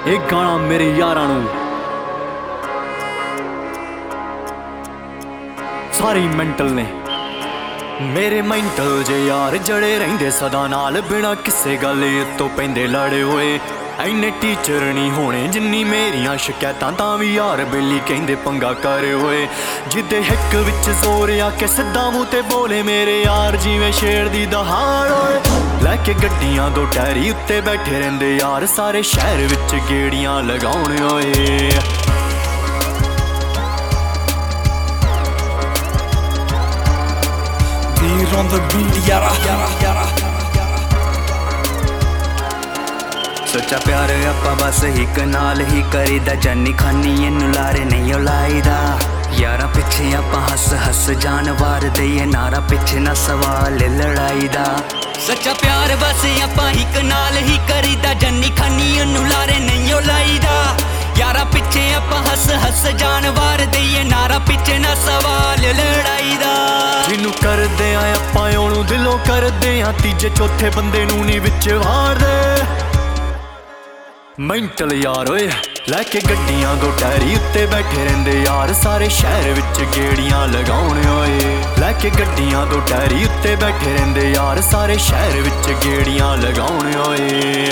ਇਹ ਗਾਣਾ ਮੇਰੇ ਯਾਰਾਂ ਨੂੰ ਸਾਰੀ ਮੈਂਟਲ ਨੇ ਮੇਰੇ ਮੈਂਟਲ ਜੇ ਯਾਰ ਜੜੇ ਰਹਿੰਦੇ ਸਦਾ ਨਾਲ ਬਿਨਾ ਕਿਸੇ ਗੱਲ ਤੋਂ ਪੈਂਦੇ ਲੜੇ ਹੋਏ ਐਨੇ ਟੀਚਰ ਨਹੀਂ ਹੋਣੇ ਜਿੰਨੀ ਮੇਰੀਆਂ ਸ਼ਿਕਾਇਤਾਂ ਤਾਂ ਵੀ ਯਾਰ ਬੇਲੀ ਕਹਿੰਦੇ ਪੰਗਾ ਕਰੇ ਹੋਏ ਜਿੱਦੇ ਹਿੱਕ ਵਿੱਚ ਜ਼ੋਰ ਆ ਕੇ ਸਿੱਧਾ ਮੂੰਹ ਤੇ ਬੋਲੇ ਮੇਰੇ ਯਾਰ ਜਿਵੇਂ ਸ਼ੇਰ ਦੀ ਦਹਾੜ ਹੋਏ ਲੈ ਕੇ ਗੱਡੀਆਂ ਦੋ ਟੈਰੀ ਉੱਤੇ ਬੈਠੇ ਰਹਿੰਦੇ ਯਾਰ ਸਾਰੇ ਸ਼ਹਿਰ ਵਿੱਚ ਗੇੜੀਆਂ ਲਗਾਉਣ ਹੋਏ Beer on the beat, yara, yara, yara. सोचा प्यार आपां बस हिक नाल ही करीदा जानी खानी इनू लारे नहीं लाईदा यारा पिछे आपां हस हस जान वार दईए नारा पिछे ना सवाल लड़ाई दा सच्चा प्यार बस आपां हिक नाल ही करीदा जानी खानी इनू लारे नहीं लाईदा यारा पिछे आपां हस हस जान वार दईए नारा पिछे ना सवाल लड़ाई दा जिन्नू करदे आ आपां ओनू दिलों करदे आ तीजे चौथे बंदे नू नहीं विच वारदे ਮੈਂਟਲ ਯਾਰ ਓਏ ਲੈ ਕੇ ਗੱਡੀਆਂ ਦੋ ਟੈਰੀ ਉੱਤੇ ਬੈਠੇ ਰਹਿੰਦੇ ਯਾਰ ਸਾਰੇ ਸ਼ਹਿਰ ਵਿੱਚ ਗੇੜੀਆਂ ਲਗਾਉਣ ਓਏ ਲੈ ਕੇ ਗੱਡੀਆਂ ਦੋ ਟੈਰੀ ਉੱਤੇ ਬੈਠੇ ਰਹਿੰਦੇ ਯਾਰ ਸਾਰੇ ਸ਼ਹਿਰ ਵਿੱਚ ਗੇੜੀਆਂ ਲਗਾਉਣ ਓਏ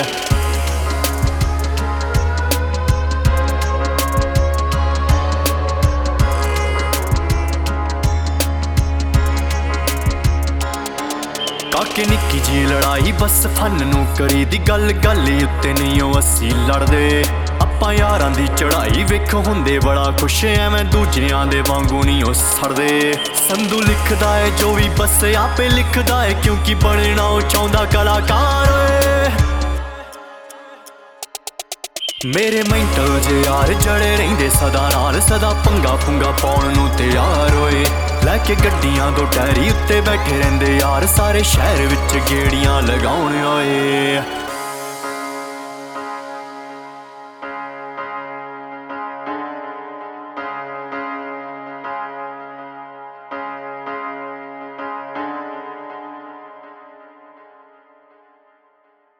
ਕਾਕੇ ਨਿੱਕੀ ਜੀ ਲੜਾਈ ਬਸ ਫਨ ਨੂੰ ਕਰੀ ਦੀ ਗੱਲ ਗੱਲ ਉੱਤੇ ਨਹੀਂ ਉਹ ਅਸੀਂ ਲੜਦੇ ਆਪਾਂ ਯਾਰਾਂ ਦੀ ਚੜਾਈ ਵੇਖੋ ਹੁੰਦੇ ਬੜਾ ਖੁਸ਼ ਐਵੇਂ ਦੂਜਿਆਂ ਦੇ ਵਾਂਗੂ ਨਹੀਂ ਉਹ ਸੜਦੇ ਸੰਧੂ ਲਿਖਦਾ ਏ ਜੋ ਵੀ ਬਸ ਆਪੇ ਲਿਖਦਾ ਏ ਕਿਉਂਕਿ ਬਣਨਾ ਉਹ ਚਾਹੁੰਦਾ ਕਲਾਕਾਰ ਓਏ ਮੇਰੇ ਮੈਂਟਲ ਜੇ ਯਾਰ ਜੜੇ ਰਹਿੰਦੇ ਸਦਾ ਨਾਲ ਸਦਾ ਪੰਗਾ ਪੁੰਗਾ ਪਾਉਣ ਨੂੰ ਤਿਆਰ ਹੋਏ ਲੈ ਕੇ ਗੱਡੀਆਂ ਦੋ ਟੈਰੀ ਉੱਤੇ ਬੈਠੇ ਰਹਿੰਦੇ ਯਾਰ ਸਾਰੇ ਸ਼ਹਿਰ ਵਿੱਚ ਗੇੜੀਆਂ ਲਗਾਉਣ ਓਏ